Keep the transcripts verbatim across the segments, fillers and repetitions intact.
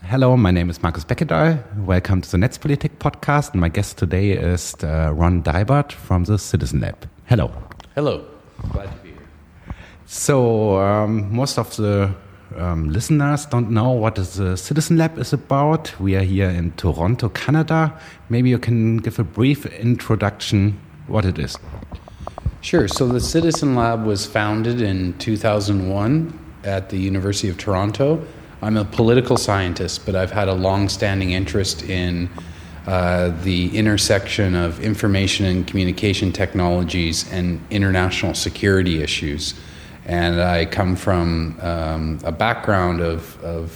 Hello, my name is Markus Beckedahl. Welcome to the Netzpolitik podcast. And my guest today is uh, Ron Dybert from the Citizen Lab. Hello. Hello. Glad to be here. So, um, most of the um, listeners don't know what the Citizen Lab is about. We are here in Toronto, Canada. Maybe you can give a brief introduction what it is. Sure. So the Citizen Lab was founded in two thousand one at the University of Toronto. I'm a political scientist, but I've had a long-standing interest in uh, the intersection of information and communication technologies and international security issues. And I come from um, a background of, of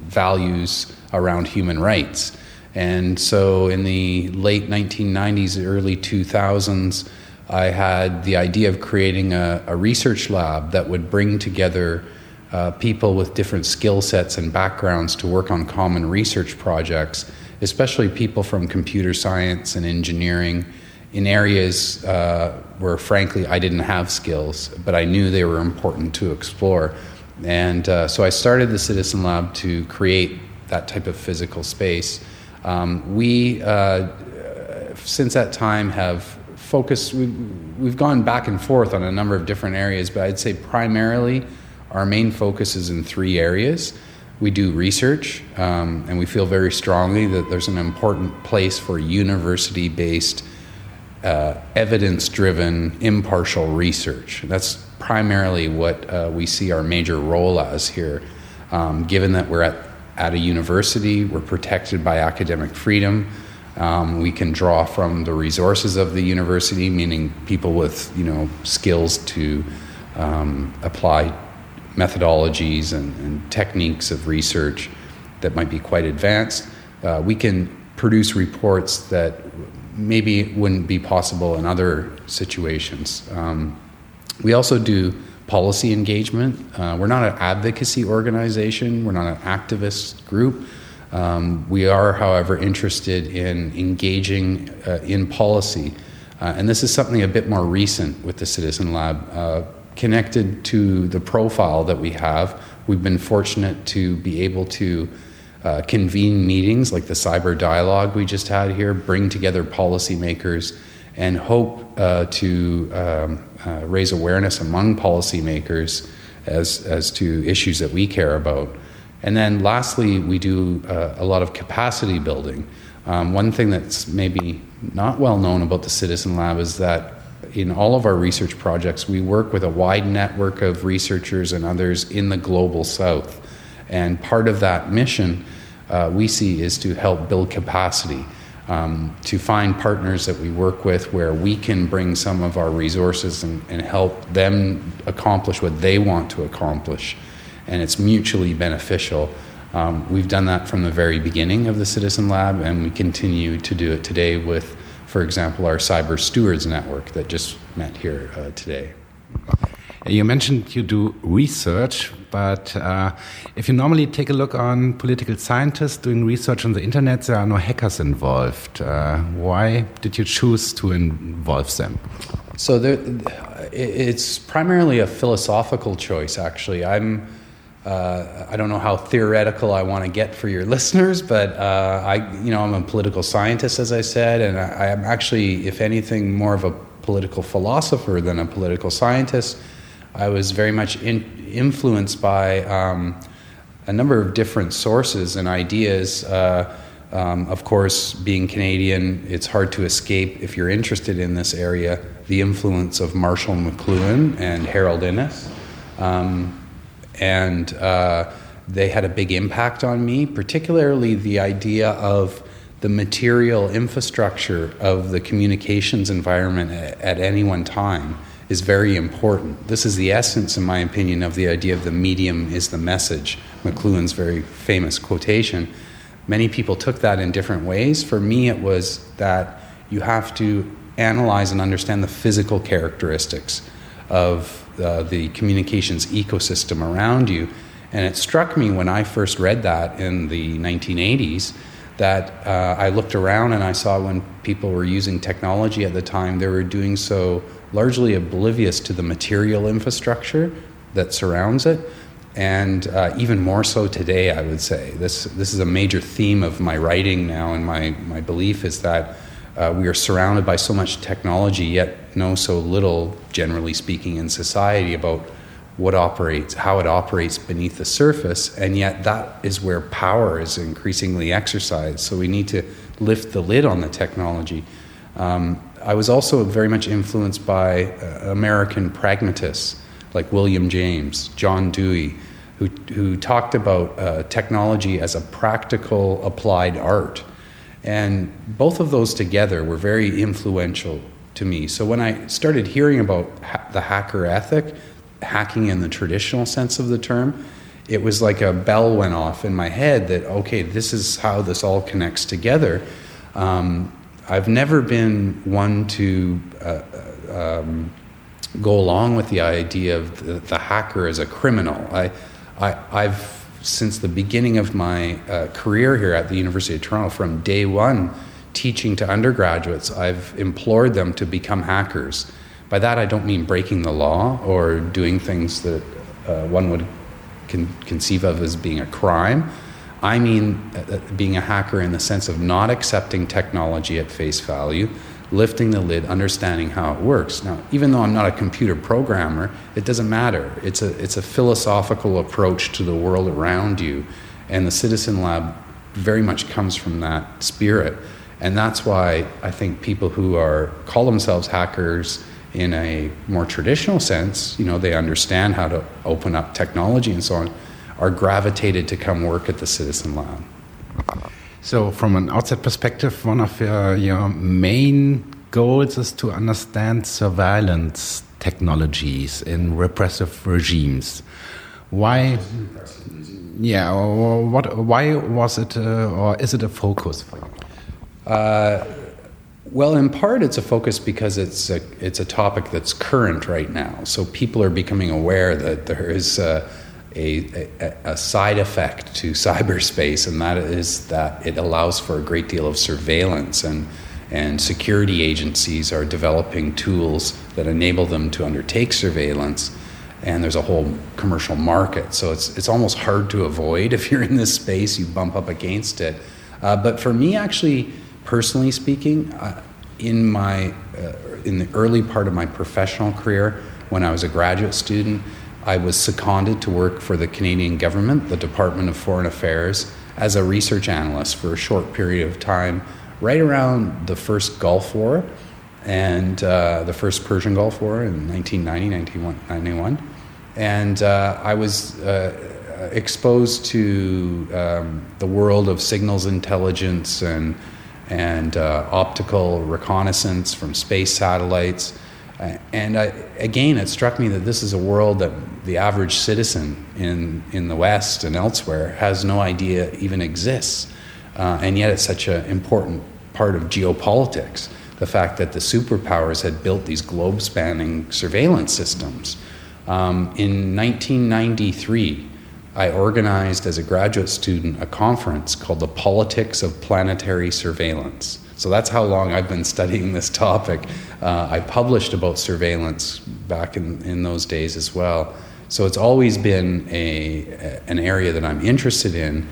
values around human rights. And so in the late nineteen nineties, early two thousands, I had the idea of creating a, a research lab that would bring together Uh, people with different skill sets and backgrounds to work on common research projects, especially people from computer science and engineering in areas uh, where, frankly, I didn't have skills, but I knew they were important to explore. And uh, so I started the Citizen Lab to create that type of physical space. Um, we, uh, since that time, have focused, we've, we've gone back and forth on a number of different areas, but I'd say primarily our main focus is in three areas. We do research, um, and we feel very strongly that there's an important place for university-based, uh, evidence-driven, impartial research. That's primarily what uh, we see our major role as here. Um, given that we're at, at a university, we're protected by academic freedom. Um, we can draw from the resources of the university, meaning people with, you know, skills to um, apply methodologies and, and techniques of research that might be quite advanced. Uh, we can produce reports that maybe wouldn't be possible in other situations. Um, we also do policy engagement. Uh, we're not an advocacy organization. We're not an activist group. Um, we are, however, interested in engaging uh, in policy. Uh, and this is something a bit more recent with the Citizen Lab. Uh, Connected to the profile that we have, we've been fortunate to be able to uh, convene meetings like the Cyber Dialogue we just had here, bring together policymakers, and hope uh, to um, uh, raise awareness among policymakers as, as to issues that we care about. And then lastly, we do uh, a lot of capacity building. Um, one thing that's maybe not well known about the Citizen Lab is that in all of our research projects, we work with a wide network of researchers and others in the global south. And part of that mission uh, we see is to help build capacity, um, to find partners that we work with where we can bring some of our resources and, and help them accomplish what they want to accomplish. And it's mutually beneficial. Um, we've done that from the very beginning of the Citizen Lab, and we continue to do it today with, for example, our Cyber Stewards Network that just met here uh, today. You mentioned you do research, but uh, if you normally take a look on political scientists doing research on the internet, there are no hackers involved. Uh, why did you choose to involve them? So there, it's primarily a philosophical choice, actually. I'm Uh, I don't know how theoretical I want to get for your listeners, but uh, I, you know, I'm a political scientist, as I said, and I, I'm actually, if anything, more of a political philosopher than a political scientist. I was very much in, influenced by um, a number of different sources and ideas. Uh, um, of course, being Canadian, it's hard to escape, if you're interested in this area, the influence of Marshall McLuhan and Harold Innis. Um, And uh, they had a big impact on me, particularly the idea of the material infrastructure of the communications environment at, at any one time is very important. This is the essence, in my opinion, of the idea of the medium is the message, McLuhan's very famous quotation. Many people took that in different ways. For me, it was that you have to analyze and understand the physical characteristics of Uh, the communications ecosystem around you. And it struck me when I first read that in the nineteen eighties that uh, I looked around and I saw when people were using technology at the time, they were doing so largely oblivious to the material infrastructure that surrounds it. And uh, even more so today, I would say. This, this is a major theme of my writing now, and my, my belief is that uh, we are surrounded by so much technology, yet know so little, generally speaking, in society about what operates, how it operates beneath the surface, and yet that is where power is increasingly exercised. So we need to lift the lid on the technology. Um, I was also very much influenced by uh, American pragmatists like William James, John Dewey, who, who talked about uh, technology as a practical applied art. And both of those together were very influential to me. So when I started hearing about ha- the hacker ethic, hacking in the traditional sense of the term, it was like a bell went off in my head that, okay, this is how this all connects together. Um, I've never been one to uh, um, go along with the idea of the, the hacker as a criminal. I, I, I've, since the beginning of my uh, career here at the University of Toronto, from day one, teaching to undergraduates, I've implored them to become hackers. By that, I don't mean breaking the law or doing things that uh, one would con- conceive of as being a crime. I mean uh, being a hacker in the sense of not accepting technology at face value, lifting the lid, understanding how it works. Now, even though I'm not a computer programmer, it doesn't matter. It's a, it's a philosophical approach to the world around you, and the Citizen Lab very much comes from that spirit. And that's why I think people who are call themselves hackers in a more traditional sense, you know, they understand how to open up technology and so on, are gravitated to come work at the Citizen Lab. So from an outside perspective, one of your, your main goals is to understand surveillance technologies in repressive regimes. Why? Yeah, or what? Why was it, uh, or is it a focus for you? Uh, well, in part, it's a focus because it's a it's a topic that's current right now. So people are becoming aware that there is uh, a, a a side effect to cyberspace, and that is that it allows for a great deal of surveillance, and and security agencies are developing tools that enable them to undertake surveillance. And there's a whole commercial market, so it's it's almost hard to avoid. If you're in this space, you bump up against it. Uh, but for me, actually, personally speaking, uh, in my uh, in the early part of my professional career, when I was a graduate student, I was seconded to work for the Canadian government, the Department of Foreign Affairs, as a research analyst for a short period of time, right around the first Gulf War and uh, the first Persian Gulf War in nineteen ninety, nineteen ninety-one. And uh, I was uh, exposed to um, the world of signals intelligence and and uh, optical reconnaissance from space satellites. Uh, and I, again, it struck me that this is a world that the average citizen in, in the West and elsewhere has no idea even exists. Uh, and yet it's such an important part of geopolitics, the fact that the superpowers had built these globe-spanning surveillance systems. Um, in nineteen ninety-three, I organized as a graduate student a conference called The Politics of Planetary Surveillance. So that's how long I've been studying this topic. Uh, I published about surveillance back in, in those days as well. So it's always been a, a an area that I'm interested in,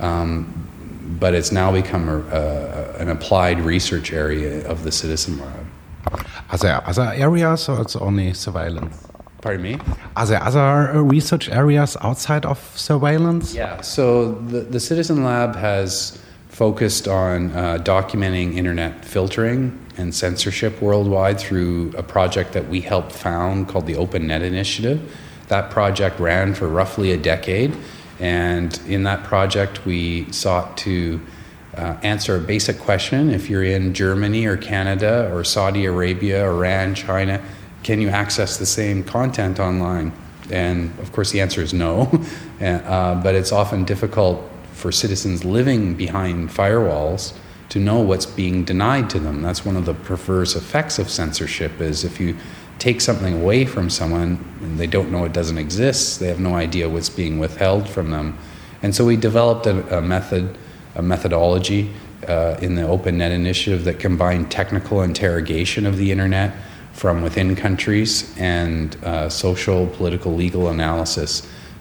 um, but it's now become a, a, an applied research area of the Citizen Lab. Are there other areas, or it's only surveillance? Pardon me? Are there other research areas outside of surveillance? Yeah, so the, the Citizen Lab has focused on uh, documenting internet filtering and censorship worldwide through a project that we helped found called the Open Net Initiative. That project ran for roughly a decade, and in that project we sought to uh, answer a basic question. If you're in Germany or Canada or Saudi Arabia, Iran, China, can you access the same content online? And of course the answer is no, uh, but it's often difficult for citizens living behind firewalls to know what's being denied to them. That's one of the perverse effects of censorship, is if you take something away from someone and they don't know it doesn't exist, they have no idea what's being withheld from them. And so we developed a, a method, a methodology uh, in the Open Net Initiative that combined technical interrogation of the internet from within countries and uh, social, political, legal analysis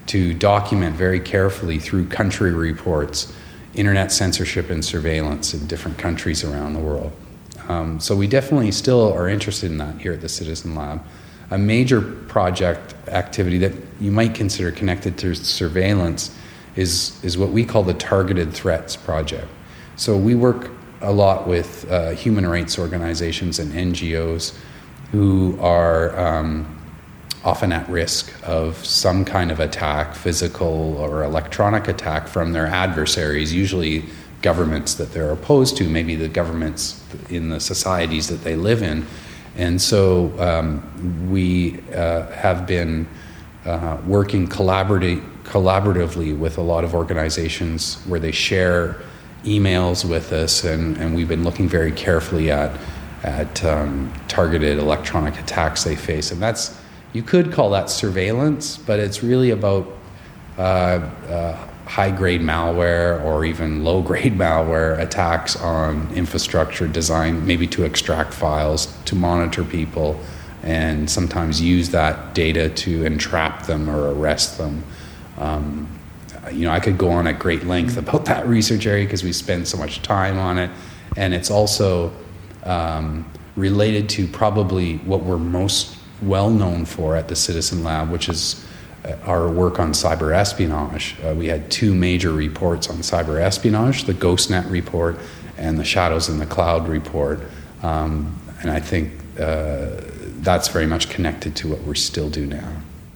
to document very carefully through country reports internet censorship and surveillance in different countries around the world. Um, so we definitely still are interested in that here at the Citizen Lab. A major project activity that you might consider connected to surveillance is, is what we call the Targeted Threats Project. So we work a lot with uh, human rights organizations and N G Os who are um, often at risk of some kind of attack, physical or electronic attack from their adversaries, usually governments that they're opposed to, maybe the governments in the societies that they live in. And so um, we uh, have been uh, working collaborati- collaboratively with a lot of organizations where they share emails with us, and, and we've been looking very carefully at, at um, targeted electronic attacks they face. And that's, you could call that surveillance, but it's really about uh, uh, high-grade malware or even low-grade malware attacks on infrastructure designed maybe to extract files, to monitor people, and sometimes use that data to entrap them or arrest them. Um, you know, I could go on at great length about that research area because we spend so much time on it, and it's also um, related to probably what we're most well known for at the Citizen Lab, which is our work on cyber espionage. Uh, we had two major reports on cyber espionage, the GhostNet report and the Shadows in the Cloud report. Um, and I think uh, that's very much connected to what we still do now.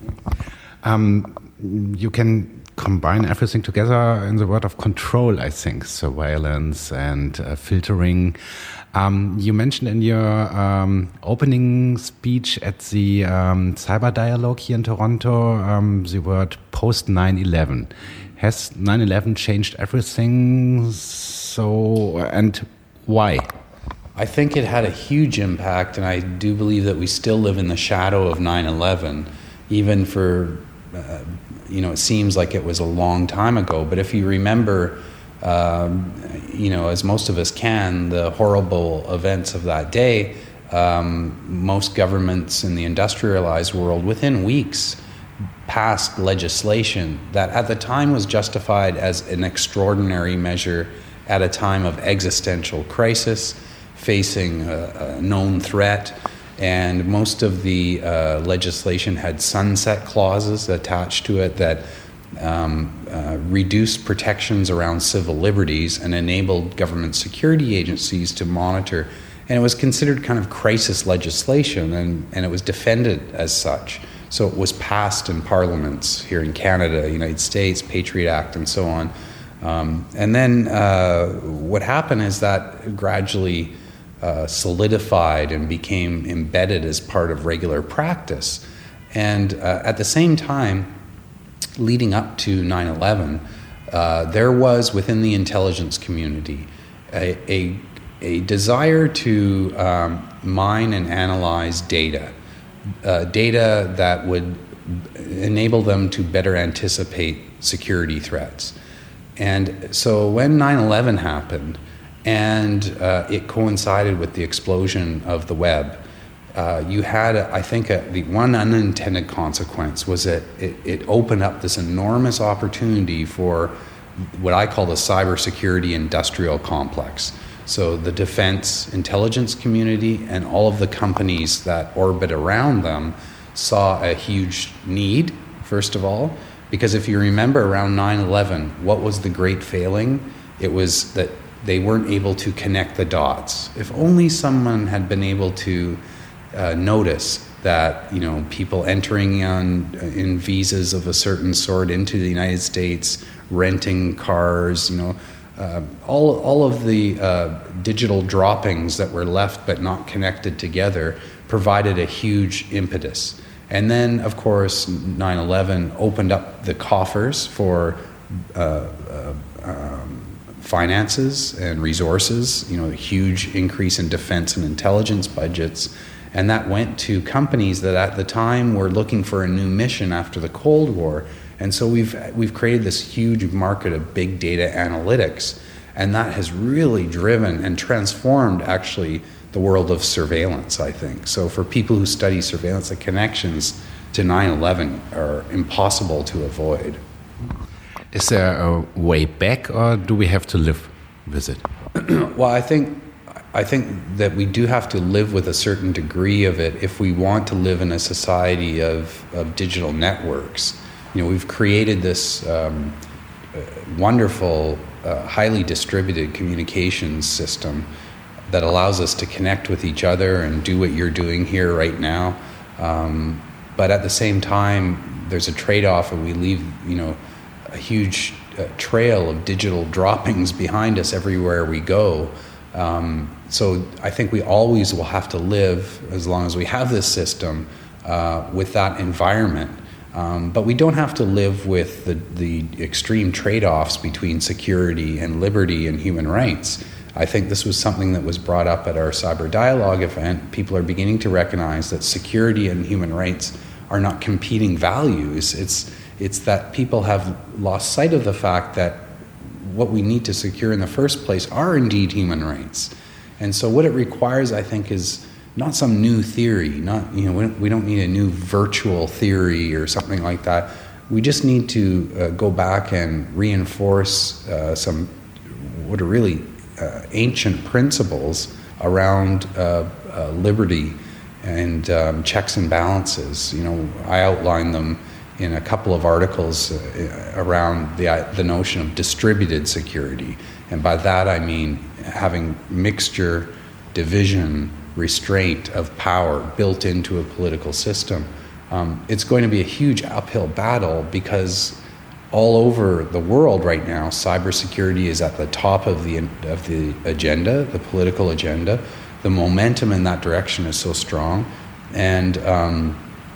Um, you can combine everything together in the word of control, I think, surveillance and uh, filtering. Um, you mentioned in your um, opening speech at the um, Cyber Dialogue here in Toronto um, the word post nine eleven. Has nine eleven changed everything? So, and why? I think it had a huge impact, and I do believe that we still live in the shadow of nine eleven, even for, uh, you know, it seems like it was a long time ago. But if you remember, Um, you know, as most of us can, the horrible events of that day, um, most governments in the industrialized world within weeks passed legislation that at the time was justified as an extraordinary measure at a time of existential crisis, facing a, a known threat. And most of the uh, legislation had sunset clauses attached to it that Um, uh, reduced protections around civil liberties and enabled government security agencies to monitor. And it was considered kind of crisis legislation, and, and it was defended as such. So it was passed in parliaments here in Canada, United States, Patriot Act, and so on. Um, and then uh, what happened is that gradually uh, solidified and became embedded as part of regular practice. And uh, at the same time, leading up to nine eleven, uh, there was within the intelligence community a, a, a desire to um, mine and analyze data, uh, data that would enable them to better anticipate security threats. And so when nine eleven happened, and uh, it coincided with the explosion of the web, Uh, you had, I think, a, the one unintended consequence was that it, it opened up this enormous opportunity for what I call the cybersecurity industrial complex. So the defense intelligence community and all of the companies that orbit around them saw a huge need, first of all, because if you remember around nine eleven, what was the great failing? It was that they weren't able to connect the dots. If only someone had been able to Uh, notice that, you know, people entering on in visas of a certain sort into the United States, renting cars, you know, uh, all all of the uh, digital droppings that were left but not connected together provided a huge impetus. And then, of course, nine eleven opened up the coffers for uh, uh, um, finances and resources. You know, a huge increase in defense and intelligence budgets. And that went to companies that at the time were looking for a new mission after the Cold War. And so we've we've created this huge market of big data analytics. And that has really driven and transformed actually the world of surveillance, I think. So for people who study surveillance, the connections to nine eleven are impossible to avoid. Is there a way back, or do we have to live with it? Well, I think I think that we do have to live with a certain degree of it if we want to live in a society of, of digital networks. You know, we've created this um, wonderful, uh, highly distributed communications system that allows us to connect with each other and do what you're doing here right now. Um, but at the same time, there's a trade-off, and we leave, you know, a huge uh, trail of digital droppings behind us everywhere we go. Um, so I think we always will have to live, as long as we have this system, uh, with that environment. Um, but we don't have to live with the, the extreme trade-offs between security and liberty and human rights. I think this was something that was brought up at our Cyber Dialogue event. People are beginning to recognize that security and human rights are not competing values. It's, it's that people have lost sight of the fact that what we need to secure in the first place are indeed human rights. And so what it requires, I think, is not some new theory, not, you know, we don't need a new virtual theory or something like that. We just need to uh, go back and reinforce uh, some, what are really uh, ancient principles around uh, uh, liberty and um, checks and balances. You know, I outlined them in a couple of articles uh, around the, uh, the notion of distributed security. And by that I mean having mixture, division, restraint of power built into a political system. Um, it's going to be a huge uphill battle because all over the world right now, cybersecurity is at the top of the of the agenda, the political agenda. The momentum in that direction is so strong, and um,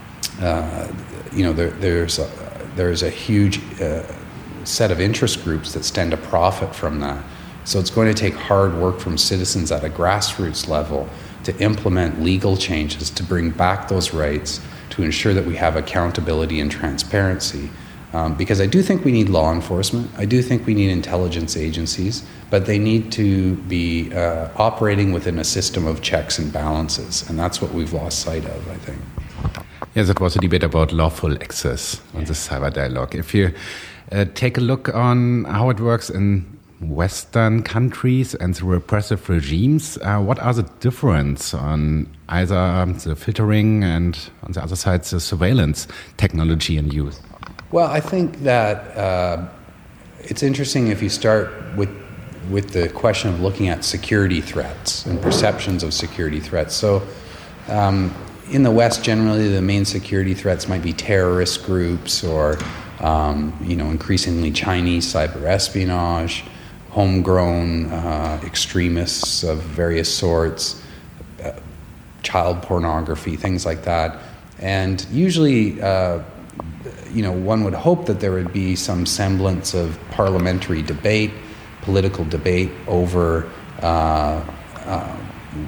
uh, you know there, there's a, there's a huge uh, set of interest groups that stand to profit from that. So it's going to take hard work from citizens at a grassroots level to implement legal changes to bring back those rights, to ensure that we have accountability and transparency. Um, because I do think we need law enforcement, I do think we need intelligence agencies, but they need to be uh, operating within a system of checks and balances, and that's what we've lost sight of, I think. Yes, it was a debate about lawful access on the Cyber Dialogue. If you uh, take a look on how it works in Western countries and the repressive regimes, uh, what are the difference on either the filtering and on the other side the surveillance technology in use? Well, I think that uh, it's interesting if you start with with the question of looking at security threats and perceptions of security threats. So um, in the West, generally the main security threats might be terrorist groups or um, you know, increasingly Chinese cyber espionage, homegrown uh, extremists of various sorts, uh, child pornography, things like that. And usually, uh, you know, one would hope that there would be some semblance of parliamentary debate, political debate over uh, uh,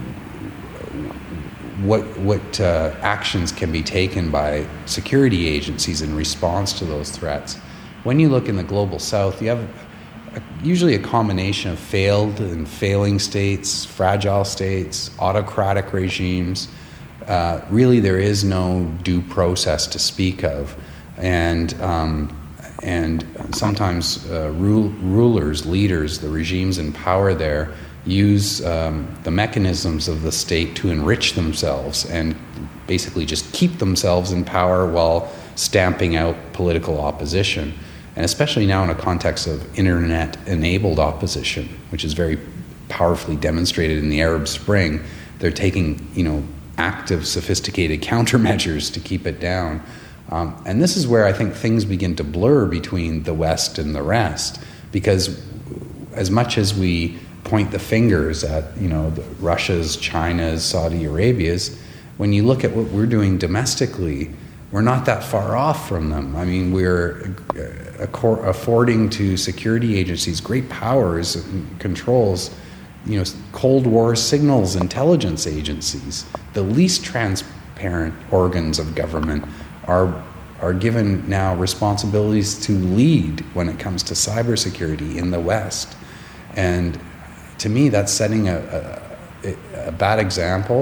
what what uh, actions can be taken by security agencies in response to those threats. When you look in the global South, you have usually a combination of failed and failing states, fragile states, autocratic regimes. Uh, really, there is no due process to speak of, and um, and sometimes uh, rule, rulers, leaders, the regimes in power there use um, the mechanisms of the state to enrich themselves and basically just keep themselves in power while stamping out political opposition. And especially now in a context of internet-enabled opposition, which is very powerfully demonstrated in the Arab Spring, they're taking, you know, active, sophisticated countermeasures to keep it down. Um, and this is where I think things begin to blur between the West and the rest, because as much as we point the fingers at, you know, the Russia's, China's, Saudi Arabia's, when you look at what we're doing domestically, we're not that far off from them. I mean, we're affording to security agencies great powers and controls, you know, Cold War signals intelligence agencies. The least transparent organs of government are are given now responsibilities to lead when it comes to cybersecurity in the West. And to me, that's setting a, a, a bad example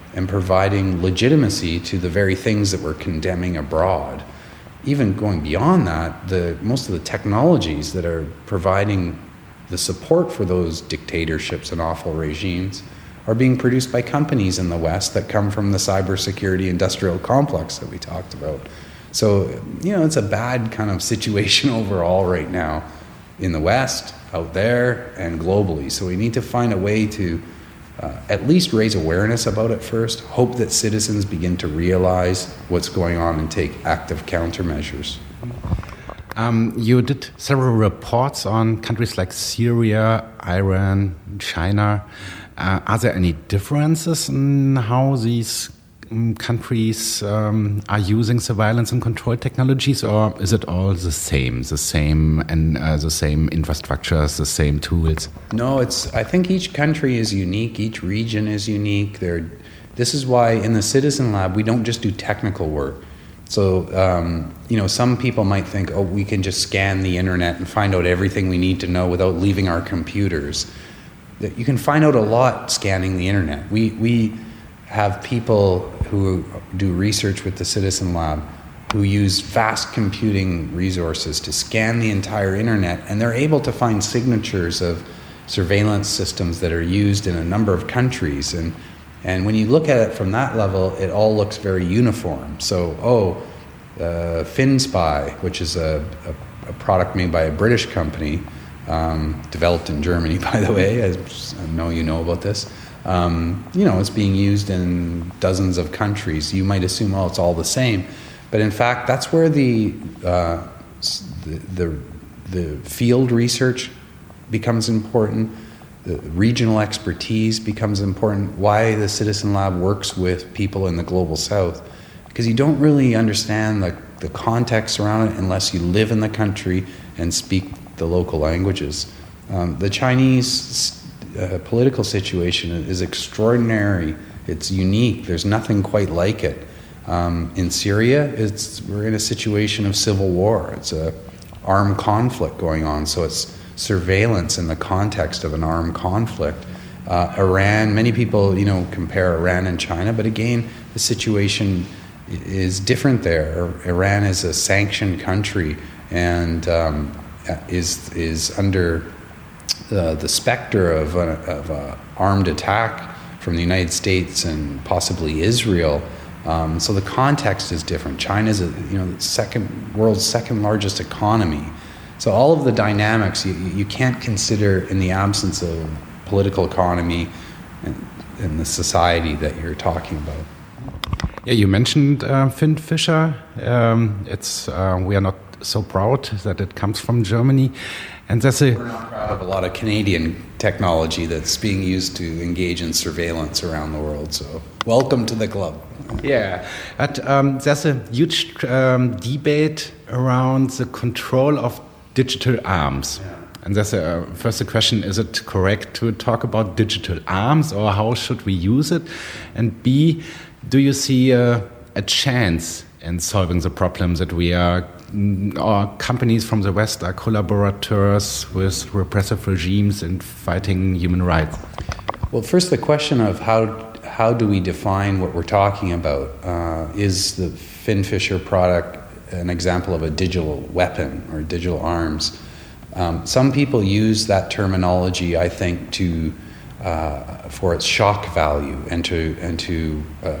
and providing legitimacy to the very things that we're condemning abroad. Even going beyond that, the most of the technologies that are providing the support for those dictatorships and awful regimes are being produced by companies in the West that come from the cybersecurity industrial complex that we talked about. So, you know, it's a bad kind of situation overall right now in the West, out there, and globally. So we need to find a way to uh, at least raise awareness about it first, hope that citizens begin to realize what's going on and take active countermeasures. Um, you did several reports on countries like Syria, Iran, China. Uh, are there any differences in how these um, countries um, are using surveillance and control technologies, or is it all the same, the same and uh, the same infrastructures, the same tools? No, it's. I think each country is unique. Each region is unique. They're, this is why in the Citizen Lab we don't just do technical work. So, um, you know, some people might think, oh, we can just scan the internet and find out everything we need to know without leaving our computers. You can find out a lot scanning the internet. We we have people who do research with the Citizen Lab who use vast computing resources to scan the entire internet, and they're able to find signatures of surveillance systems that are used in a number of countries. And and when you look at it from that level, it all looks very uniform. So, oh, uh, FinSpy, which is a, a, a product made by a British company, Um, developed in Germany, by the way. I know you know about this. Um, you know, it's being used in dozens of countries. You might assume, oh, it's all the same, but in fact, that's where the uh, the, the the field research becomes important. The regional expertise becomes important. Why the Citizen Lab works with people in the global South, because you don't really understand the the context around it unless you live in the country and speak the local languages. Um, the Chinese uh, political situation is extraordinary. It's unique. There's nothing quite like it. Um, in Syria, it's we're in a situation of civil war. It's a armed conflict going on, so it's surveillance in the context of an armed conflict. Uh, Iran, many people, you know, compare Iran and China, but again, the situation is different there. Iran is a sanctioned country, and um, is is under uh, the specter of a, of a armed attack from the United States and possibly Israel. Um, so the context is different. China is, a, you know, the second world's second largest economy. So all of the dynamics you, you can't consider in the absence of political economy and, and the society that you're talking about. Yeah, you mentioned uh, Finn Fisher. Um, it's uh, we are not so proud that it comes from Germany, and that's a. We're not proud of a lot of Canadian technology that's being used to engage in surveillance around the world. So, welcome to the club. Yeah, but um, there's a huge um, debate around the control of digital arms. Yeah. And that's a, first the question: is it correct to talk about digital arms, or how should we use it? And B, do you see a, a chance in solving the problems that we are? Our companies from the West are collaborators with repressive regimes in fighting human rights? Well, first, the question of how how do we define what we're talking about? Uh, is the Finn Fisher product an example of a digital weapon or digital arms? Um, some people use that terminology, I think, to uh, for its shock value and to and to uh,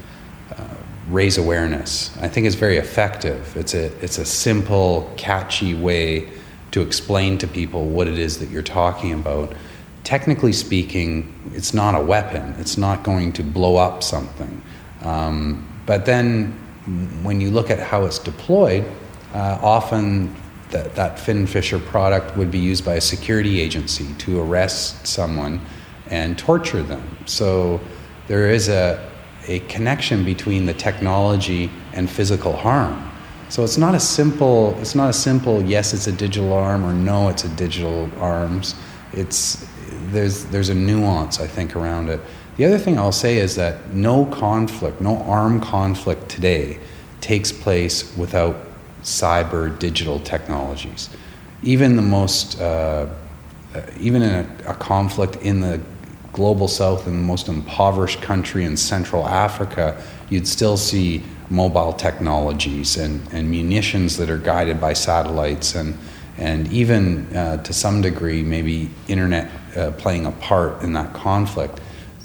raise awareness. I think it's very effective. It's a it's a simple, catchy way to explain to people what it is that you're talking about. Technically speaking, it's not a weapon. It's not going to blow up something. Um, but then when you look at how it's deployed, uh, often that, that Finn Fisher product would be used by a security agency to arrest someone and torture them. So there is a a connection between the technology and physical harm. So it's not a simple, it's not a simple, yes, it's a digital arm, or no, it's a digital arms. It's, there's, there's a nuance, I think, around it. The other thing I'll say is that no conflict, no armed conflict today takes place without cyber digital technologies. Even the most, uh, uh, even in a, a conflict in the global south in the most impoverished country in Central Africa, you'd still see mobile technologies and, and munitions that are guided by satellites, and and even uh, to some degree maybe internet uh, playing a part in that conflict.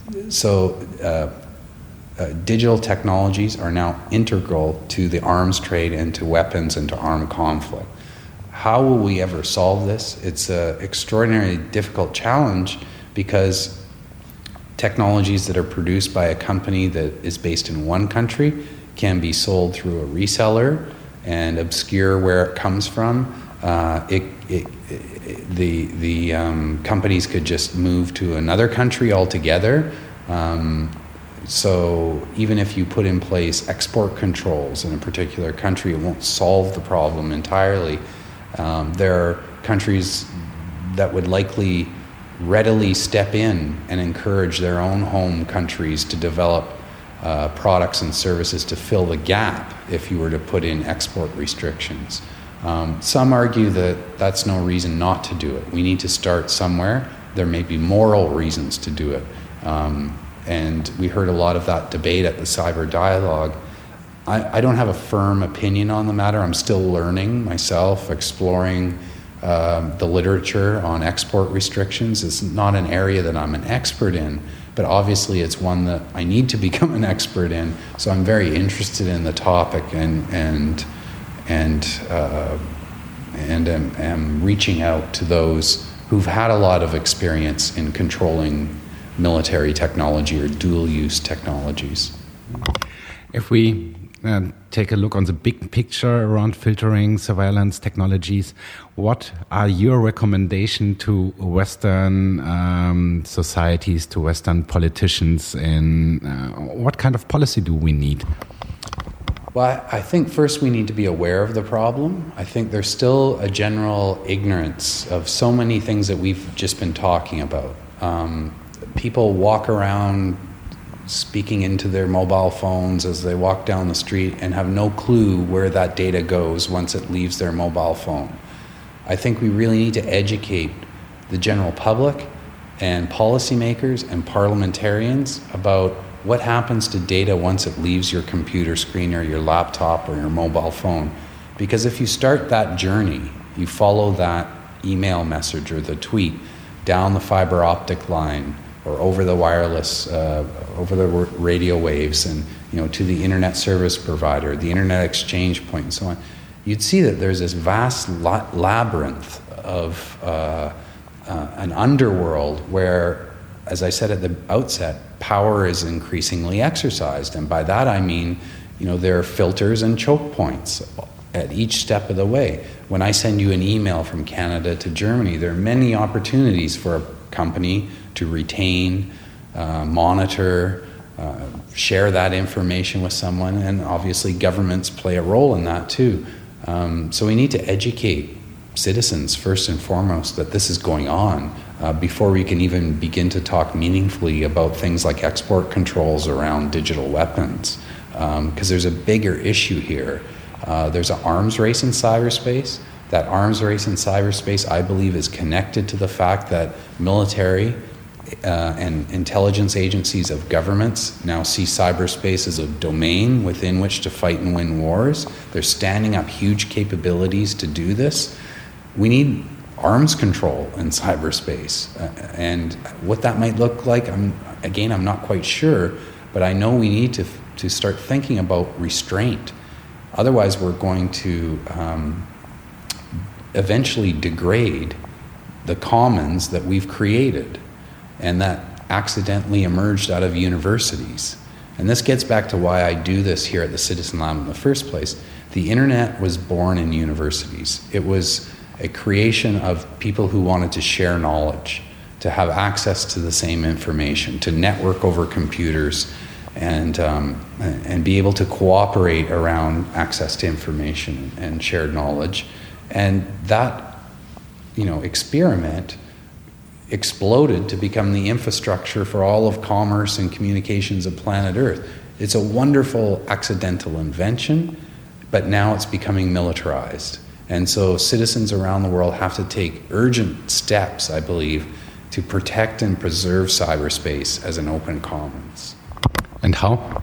So uh, uh, digital technologies are now integral to the arms trade and to weapons and to armed conflict. How will we ever solve this? It's an extraordinarily difficult challenge, because technologies that are produced by a company that is based in one country can be sold through a reseller and obscure where it comes from. Uh, it, it, it, the the um, companies could just move to another country altogether. Um, so even if you put in place export controls in a particular country, it won't solve the problem entirely. Um, there are countries that would likely readily step in and encourage their own home countries to develop uh, products and services to fill the gap if you were to put in export restrictions. Um, some argue that that's no reason not to do it. We need to start somewhere. There may be moral reasons to do it. Um, and we heard a lot of that debate at the Cyber Dialogue. I, I don't have a firm opinion on the matter. I'm still learning myself, exploring um, the literature on export restrictions. It's not an area that I'm an expert in, but obviously it's one that I need to become an expert in. So I'm very interested in the topic, and and and uh, and am, am reaching out to those who've had a lot of experience in controlling military technology or dual-use technologies. If we uh, take a look on the big picture around filtering surveillance technologies, what are your recommendations to Western um, societies, to Western politicians, in uh, what kind of policy do we need? Well, I think first we need to be aware of the problem. I think there's still a general ignorance of so many things that we've just been talking about. Um, people walk around speaking into their mobile phones as they walk down the street and have no clue where that data goes once it leaves their mobile phone. I think we really need to educate the general public and policymakers and parliamentarians about what happens to data once it leaves your computer screen or your laptop or your mobile phone. Because if you start that journey, you follow that email message or the tweet down the fiber optic line or over the wireless, uh, over the radio waves, and you know, to the internet service provider, the internet exchange point, and so on, you'd see that there's this vast la- labyrinth of uh, uh, an underworld where, as I said at the outset, power is increasingly exercised. And by that I mean, you know, there are filters and choke points at each step of the way. When I send you an email from Canada to Germany, there are many opportunities for a company to retain, uh, monitor, uh, share that information with someone, and obviously governments play a role in that too. Um, so we need to educate citizens first and foremost that this is going on uh, before we can even begin to talk meaningfully about things like export controls around digital weapons, because um, there's a bigger issue here. Uh, there's an arms race in cyberspace. That arms race in cyberspace, I believe, is connected to the fact that military uh, and intelligence agencies of governments now see cyberspace as a domain within which to fight and win wars. They're standing up huge capabilities to do this. We need arms control in cyberspace. Uh, and what that might look like, I'm, again, I'm not quite sure, but I know we need to, to start thinking about restraint. Otherwise, we're going to um, eventually degrade the commons that we've created and that accidentally emerged out of universities. And this gets back to why I do this here at the Citizen Lab in the first place. The internet was born in universities. It was a creation of people who wanted to share knowledge, to have access to the same information, to network over computers, and um, and be able to cooperate around access to information and shared knowledge. And that, you know, experiment exploded to become the infrastructure for all of commerce and communications of planet Earth. It's a wonderful accidental invention, but now it's becoming militarized. And so citizens around the world have to take urgent steps, I believe, to protect and preserve cyberspace as an open commons. And how?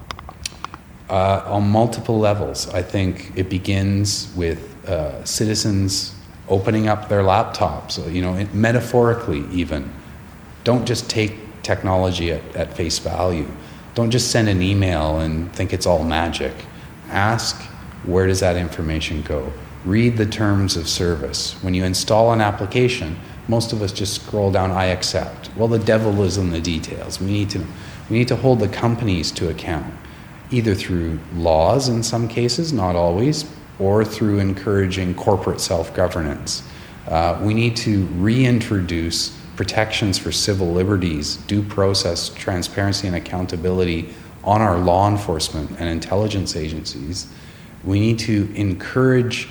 Uh, on multiple levels. I think it begins with uh, citizens opening up their laptops, you know, metaphorically even. Don't just take technology at, at face value. Don't just send an email and think it's all magic. Ask, where does that information go? Read the terms of service. When you install an application, most of us just scroll down, I accept. Well, the devil is in the details. We need to, we need to hold the companies to account, either through laws in some cases, not always, or through encouraging corporate self-governance. Uh, we need to reintroduce protections for civil liberties, due process, transparency, and accountability on our law enforcement and intelligence agencies. We need to encourage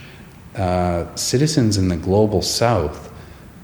uh, citizens in the global south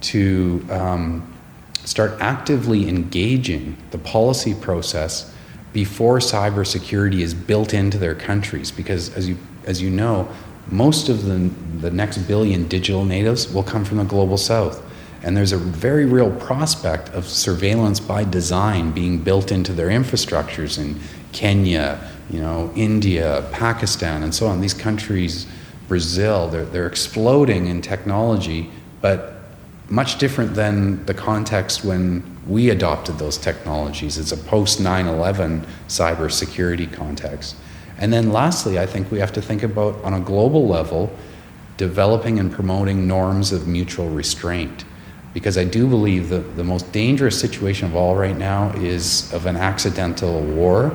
to um, start actively engaging the policy process before cybersecurity is built into their countries, because as you as you know, most of the the next billion digital natives will come from the global south, and there's a very real prospect of surveillance by design being built into their infrastructures in Kenya, you know, India, Pakistan, and so on. These countries, Brazil, they're they're exploding in technology, but much different than the context when we adopted those technologies. It's a post nine eleven cybersecurity context. And then lastly, I think we have to think about, on a global level, developing and promoting norms of mutual restraint. Because I do believe that the most dangerous situation of all right now is of an accidental war.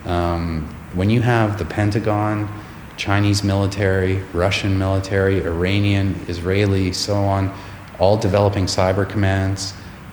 Um, when you have the Pentagon, Chinese military, Russian military, Iranian, Israeli, so on, all developing cyber commands,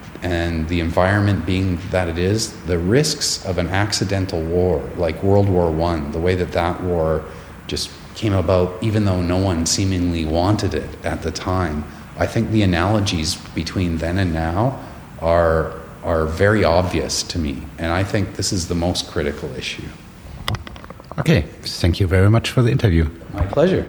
and the environment being that it is, the risks of an accidental war, like World War One, the way that that war just came about, even though no one seemingly wanted it at the time, I think the analogies between then and now are, are very obvious to me, and I think this is the most critical issue. Okay, thank you very much for the interview. My pleasure.